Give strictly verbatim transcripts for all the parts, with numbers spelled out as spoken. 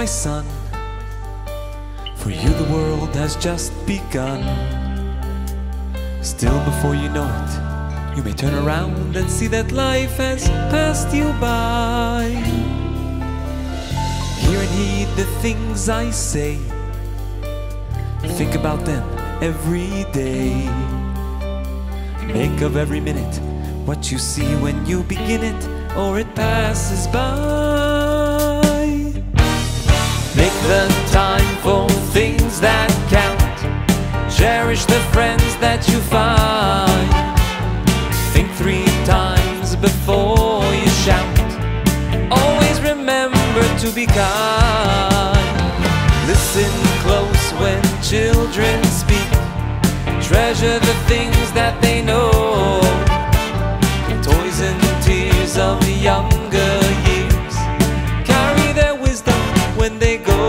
son. For you the world has just begun. Still before you know it, you may turn around and see that life has passed you by. Hear and heed the things I say. Think about them every day. Make of every minute what you see when you begin it, or it passes by. Make the time for things that count. Cherish the friends that you find. Think three times before you shout. Always remember to be kind. Listen close when children speak. Treasure the things that they know. The toys and tears of the younger years. Carry their wisdom when they go.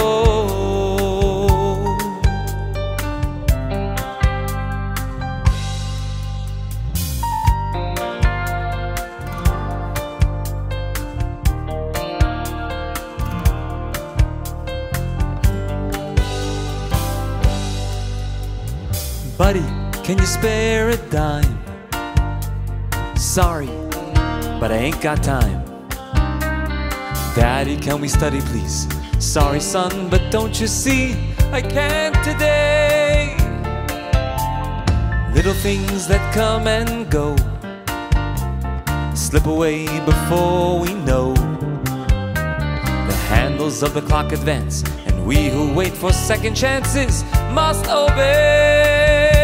Buddy, can you spare a dime? Sorry, but I ain't got time. Daddy, can we study please? Sorry son, but don't you see, I can't today. Little things that come and go slip away before we know. The handles of the clock advance, and we who wait for second chances must obey.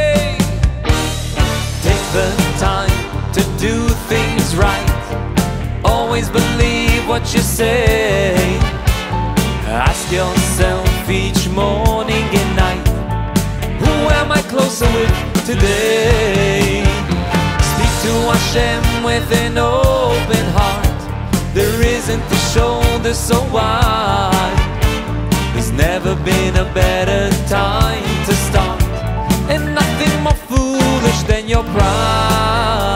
The time to do things right. Always believe what you say. Ask yourself each morning and night, who am I closer with today? Speak to Hashem with an open heart. There isn't a shoulder so wide. There's never been a better time to start, and nothing more foolish than your pride.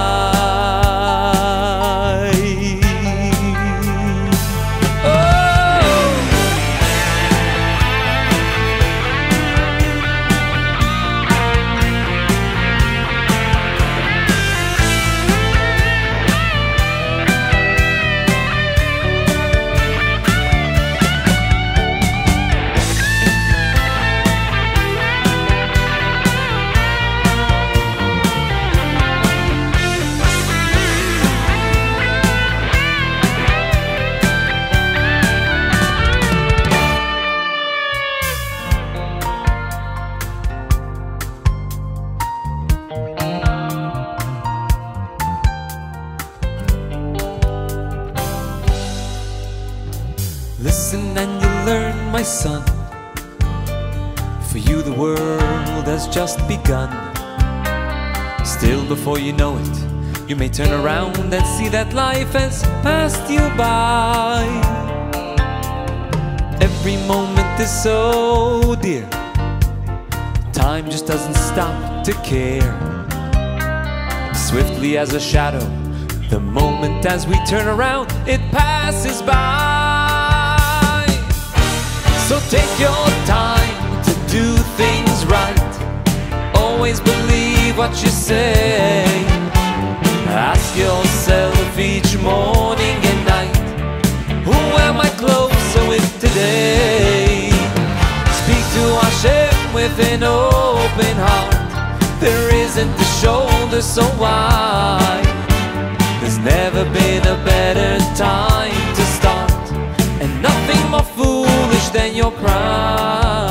Listen and you learn, my son. For you the world has just begun. Still before you know it, you may turn around and see that life has passed you by. Every moment is so dear. Time just doesn't stop to care. Swiftly as a shadow, the moment as we turn around, it passes by. So take your time to do things right. Always believe what you say. Ask yourself each morning and night, who am I closer with today? Speak to Hashem with an open heart. There isn't a shoulder so wide. There's never been a better time to start, and nothing more foolish than your pride.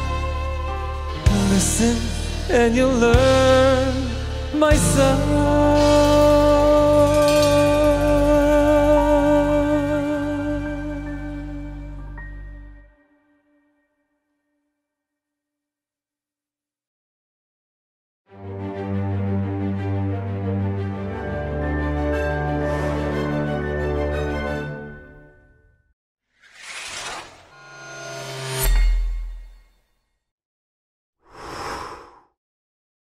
Listen and you'll learn, my son.